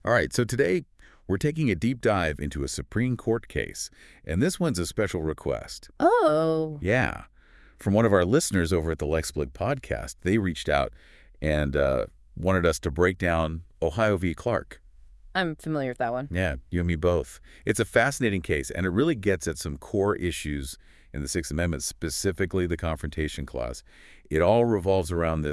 All right, so today we're taking a deep dive into a Supreme Court case, and this one's a special request. Oh, Yeah, from one of our listeners over at the LexBlig podcast. They reached out and wanted us to break down Ohio v. Clark. I'm familiar with that one. Yeah, you and me both. It's a fascinating case, and it really gets at some core issues in the Sixth Amendment, specifically the Confrontation Clause. It all revolves around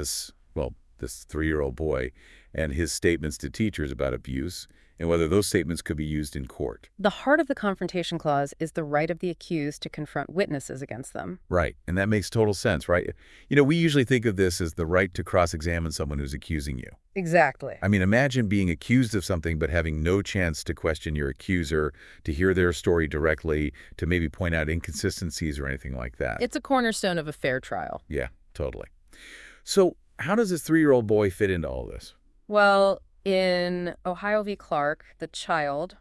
this 3-year-old boy and his statements to teachers about abuse and whether those statements could be used in court. The heart of the Confrontation Clause is the right of the accused to confront witnesses against them. Right, and that makes total sense, right? You know, we usually think of this as the right to cross-examine someone who's accusing you. Exactly. I mean, imagine being accused of something but having no chance to question your accuser, to hear their story directly, to maybe point out inconsistencies or anything like that. It's a cornerstone of a fair trial. Yeah, totally. So how does this 3-year-old boy fit into all this? Well, in Ohio v. Clark, the child,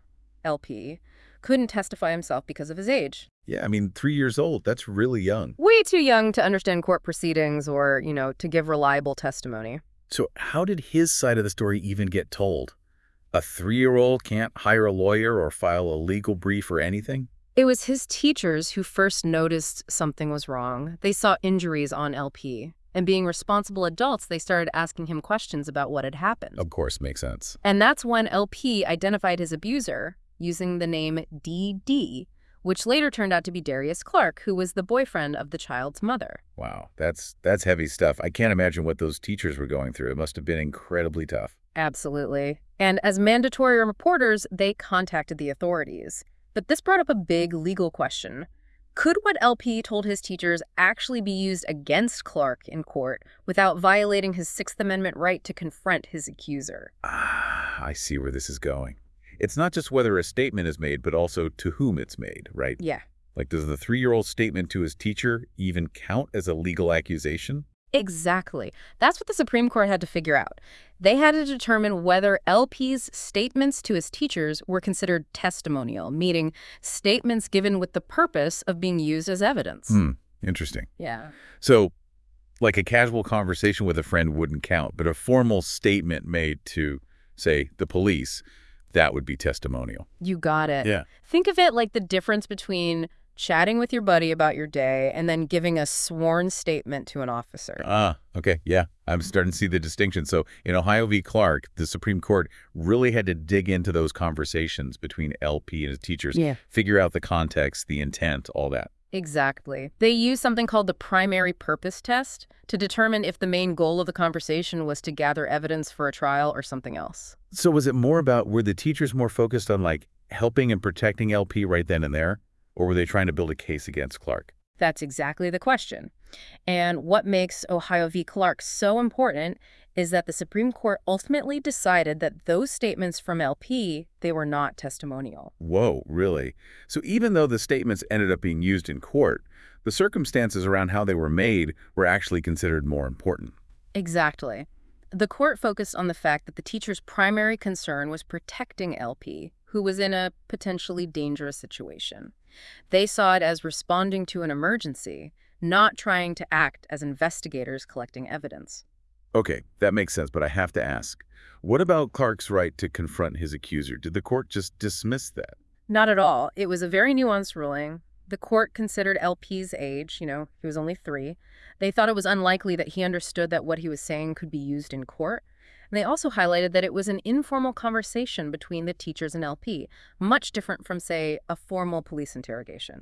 LP, couldn't testify himself because of his age. Yeah, I mean, 3 years old, that's really young. Way too young to understand court proceedings or, to give reliable testimony. So how did his side of the story even get told? A 3-year-old can't hire a lawyer or file a legal brief or anything? It was his teachers who first noticed something was wrong. They saw injuries on LP. And being responsible adults, they started asking him questions about what had happened. Of course, makes sense. And that's when LP identified his abuser using the name DD, which later turned out to be Darius Clark, who was the boyfriend of the child's mother. Wow, that's heavy stuff. I can't imagine what those teachers were going through. It must have been incredibly tough. Absolutely. And as mandatory reporters, they contacted the authorities. But this brought up a big legal question. Could what LP told his teachers actually be used against Clark in court without violating his Sixth Amendment right to confront his accuser? Ah, I see where this is going. It's not just whether a statement is made, but also to whom it's made, right? Yeah. Like, does the 3-year-old statement to his teacher even count as a legal accusation? Exactly. That's what the Supreme Court had to figure out. They had to determine whether LP's statements to his teachers were considered testimonial, meaning statements given with the purpose of being used as evidence. Interesting. Yeah. So, like a casual conversation with a friend wouldn't count, but a formal statement made to, say, the police, that would be testimonial. You got it. Yeah. Think of it like the difference between chatting with your buddy about your day and then giving a sworn statement to an officer. Okay, yeah. I'm starting to see the distinction. So in Ohio v. Clark, the Supreme Court really had to dig into those conversations between LP and his teachers, figure out the context, the intent, all that. Exactly. They use something called the primary purpose test to determine if the main goal of the conversation was to gather evidence for a trial or something else. So was it more about, were the teachers more focused on like helping and protecting LP right then and there? Or were they trying to build a case against Clark? That's exactly the question. And what makes Ohio v. Clark so important is that the Supreme Court ultimately decided that those statements from LP, they were not testimonial. Whoa, really? So even though the statements ended up being used in court, the circumstances around how they were made were actually considered more important. Exactly. The court focused on the fact that the teacher's primary concern was protecting LP, who was in a potentially dangerous situation. They saw it as responding to an emergency, not trying to act as investigators collecting evidence. Okay, that makes sense, but I have to ask, what about Clark's right to confront his accuser? Did the court just dismiss that? Not at all. It was a very nuanced ruling. The court considered LP's age, he was only 3. They thought it was unlikely that he understood that what he was saying could be used in court. And they also highlighted that it was an informal conversation between the teachers and LP, much different from, say, a formal police interrogation.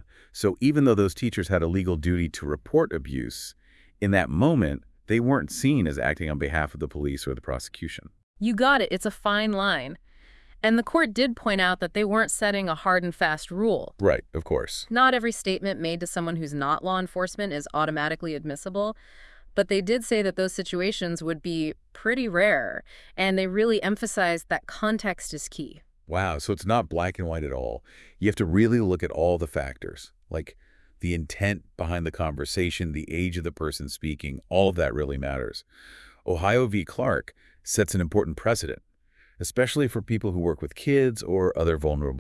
So even though those teachers had a legal duty to report abuse, in that moment, they weren't seen as acting on behalf of the police or the prosecution. You got it. It's a fine line. And the court did point out that they weren't setting a hard and fast rule. Right, of course. Not every statement made to someone who's not law enforcement is automatically admissible. But they did say that those situations would be pretty rare, and they really emphasized that context is key. Wow, so it's not black and white at all. You have to really look at all the factors, like the intent behind the conversation, the age of the person speaking, all of that really matters. Ohio v. Clark sets an important precedent, especially for people who work with kids or other vulnerable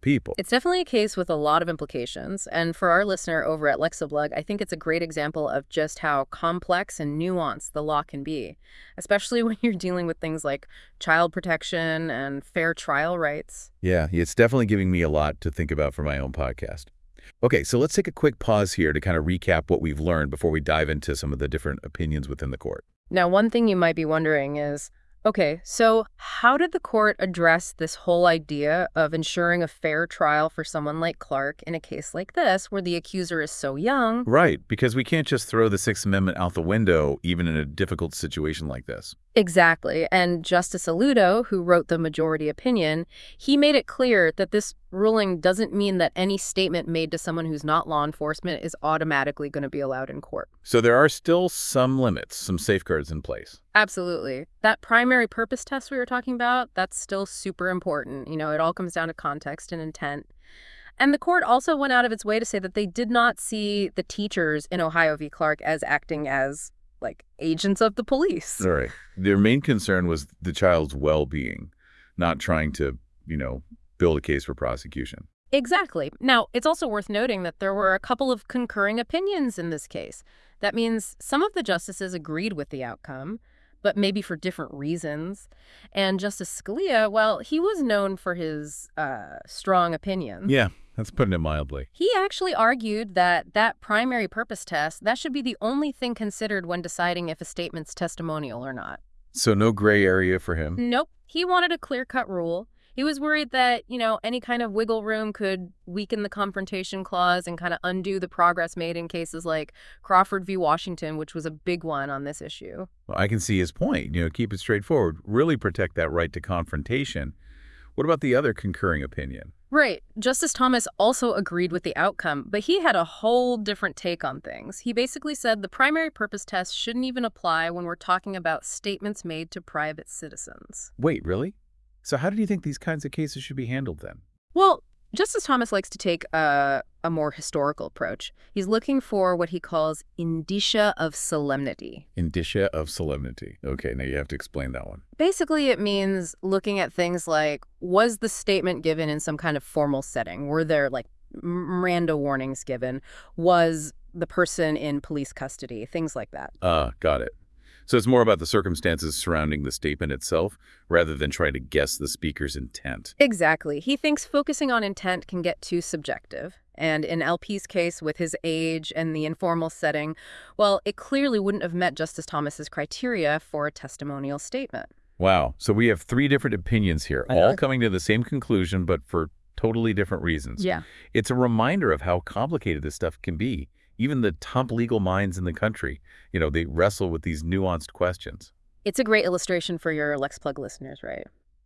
people. It's definitely a case with a lot of implications, and for our listener over at Lexablug, I think it's a great example of just how complex and nuanced the law can be, especially when you're dealing with things like child protection and fair trial rights. Yeah, it's definitely giving me a lot to think about for my own podcast. Okay, so let's take a quick pause here to kind of recap what we've learned before we dive into some of the different opinions within the court. Now, one thing you might be wondering is, okay, so how did the court address this whole idea of ensuring a fair trial for someone like Clark in a case like this, where the accuser is so young? Right, because we can't just throw the Sixth Amendment out the window, even in a difficult situation like this. Exactly. And Justice Alito, who wrote the majority opinion, he made it clear that this ruling doesn't mean that any statement made to someone who's not law enforcement is automatically going to be allowed in court. So there are still some limits, some safeguards in place. Absolutely. That primary purpose test we were talking about, that's still super important. You know, it all comes down to context and intent. And the court also went out of its way to say that they did not see the teachers in Ohio v. Clark as acting as, like, agents of the police. All right. Their main concern was the child's well-being, not trying to, build a case for prosecution. Exactly. Now, it's also worth noting that there were a couple of concurring opinions in this case. That means some of the justices agreed with the outcome, but maybe for different reasons. And Justice Scalia, well, he was known for his strong opinions. Yeah, that's putting it mildly. He actually argued that that primary purpose test, that should be the only thing considered when deciding if a statement's testimonial or not. So no gray area for him? Nope. He wanted a clear-cut rule. He was worried that, any kind of wiggle room could weaken the confrontation clause and kind of undo the progress made in cases like Crawford v. Washington, which was a big one on this issue. Well, I can see his point. Keep it straightforward. Really protect that right to confrontation. What about the other concurring opinion? Right. Justice Thomas also agreed with the outcome, but he had a whole different take on things. He basically said the primary purpose test shouldn't even apply when we're talking about statements made to private citizens. Wait, really? So how do you think these kinds of cases should be handled then? Well, Justice Thomas likes to take a more historical approach. He's looking for what he calls indicia of solemnity. Indicia of solemnity. Okay, now you have to explain that one. Basically, it means looking at things like, was the statement given in some kind of formal setting? Were there, like, Miranda warnings given? Was the person in police custody? Things like that. Got it. So it's more about the circumstances surrounding the statement itself rather than trying to guess the speaker's intent. Exactly. He thinks focusing on intent can get too subjective. And in LP's case, with his age and the informal setting, well, it clearly wouldn't have met Justice Thomas's criteria for a testimonial statement. Wow. So we have three different opinions here, all coming to the same conclusion, but for totally different reasons. Yeah. It's a reminder of how complicated this stuff can be. Even the top legal minds in the country, they wrestle with these nuanced questions. It's a great illustration for your LexPlug listeners, right?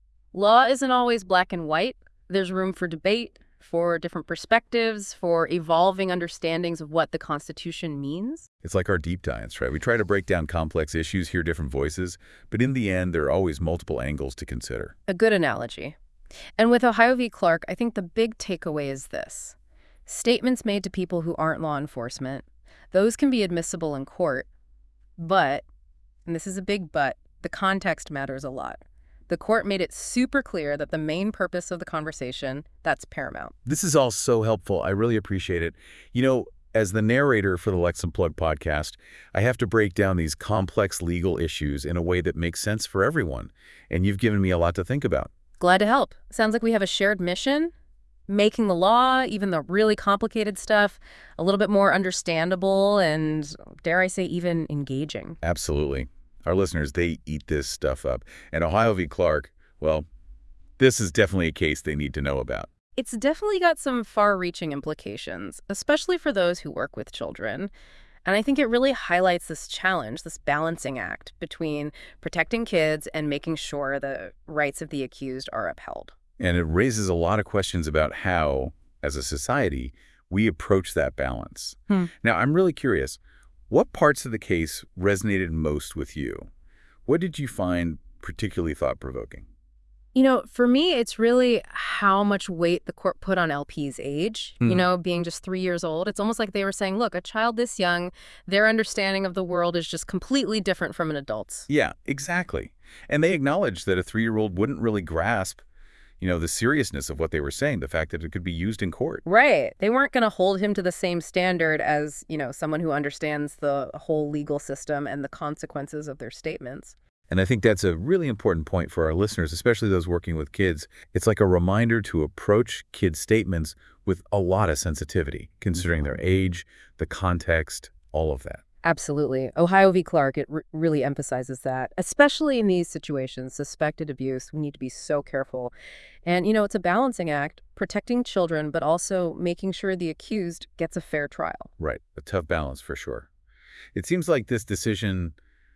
Law isn't always black and white. There's room for debate, for different perspectives, for evolving understandings of what the Constitution means. It's like our deep dives, right? We try to break down complex issues, hear different voices, but in the end, there are always multiple angles to consider. A good analogy. And with Ohio v. Clark, I think the big takeaway is this. Statements made to people who aren't law enforcement, those can be admissible in court, but, and this is a big but, the context matters a lot. The court made it super clear that the main purpose of the conversation, that's paramount. This is all so helpful. I really appreciate it. As the narrator for the Lex Unplugged podcast, I have to break down these complex legal issues in a way that makes sense for everyone, and you've given me a lot to think about. Glad to help. Sounds like we have a shared mission. Making the law, even the really complicated stuff, a little bit more understandable and, dare I say, even engaging. Absolutely. Our listeners, they eat this stuff up. And Ohio v. Clark, well, this is definitely a case they need to know about. It's definitely got some far-reaching implications, especially for those who work with children. And I think it really highlights this challenge, this balancing act between protecting kids and making sure the rights of the accused are upheld. And it raises a lot of questions about how, as a society, we approach that balance. Now, I'm really curious, what parts of the case resonated most with you? What did you find particularly thought-provoking? For me, it's really how much weight the court put on LP's age, being just 3 years old. It's almost like they were saying, look, a child this young, their understanding of the world is just completely different from an adult's. Yeah, exactly. And they acknowledged that a 3-year-old wouldn't really grasp the seriousness of what they were saying, the fact that it could be used in court. Right. They weren't going to hold him to the same standard as, someone who understands the whole legal system and the consequences of their statements. And I think that's a really important point for our listeners, especially those working with kids. It's like a reminder to approach kids' statements with a lot of sensitivity, considering their age, the context, all of that. Absolutely. Ohio v. Clark, it really emphasizes that, especially in these situations, suspected abuse, we need to be so careful. And, it's a balancing act, protecting children, but also making sure the accused gets a fair trial. Right. A tough balance for sure. It seems like this decision,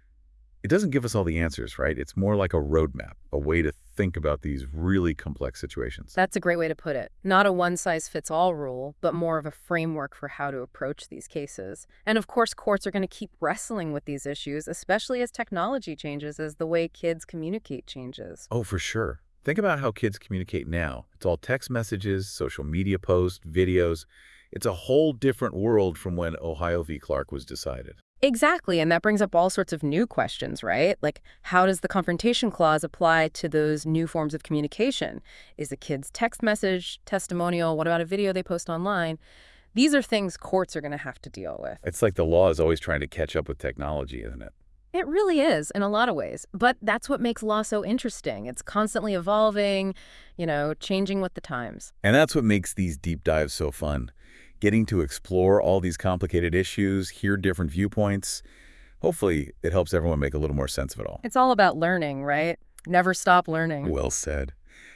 it doesn't give us all the answers, right? It's more like a roadmap, a way to think about these really complex situations. That's a great way to put it. Not a one-size-fits-all rule, but more of a framework for how to approach these cases. And of course, courts are going to keep wrestling with these issues, especially as technology changes, as the way kids communicate changes. Oh, for sure. Think about how kids communicate now. It's all text messages, social media posts, videos. It's a whole different world from when Ohio v. Clark was decided. Exactly, and that brings up all sorts of new questions, right? Like, how does the confrontation clause apply to those new forms of communication? Is a kid's text message testimonial? What about a video they post online? These are things courts are going to have to deal with. It's like the law is always trying to catch up with technology, isn't it? It really is, in a lot of ways. But that's what makes law so interesting. It's constantly evolving, changing with the times. And that's what makes these deep dives so fun. Getting to explore all these complicated issues, hear different viewpoints. Hopefully, it helps everyone make a little more sense of it all. It's all about learning, right? Never stop learning. Well said.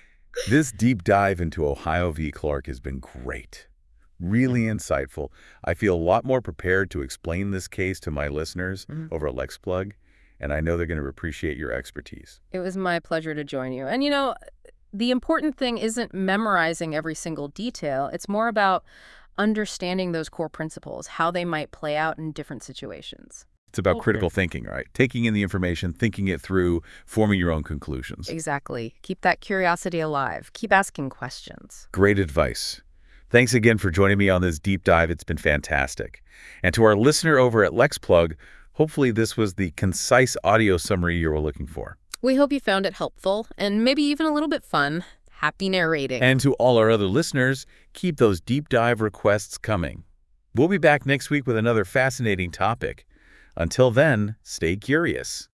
This deep dive into Ohio v. Clark has been great. Really insightful. I feel a lot more prepared to explain this case to my listeners over LexPlug, and I know they're going to appreciate your expertise. It was my pleasure to join you. And, the important thing isn't memorizing every single detail. It's more about understanding those core principles, how they might play out in different situations. It's about critical thinking, right? Taking in the information, thinking it through, forming your own conclusions. Exactly. Keep that curiosity alive. Keep asking questions. Great advice. Thanks again for joining me on this deep dive. It's been fantastic. And to our listener over at LexPlug, hopefully this was the concise audio summary you were looking for. We hope you found it helpful and maybe even a little bit fun. Happy narrating. And to all our other listeners, keep those deep dive requests coming. We'll be back next week with another fascinating topic. Until then, stay curious.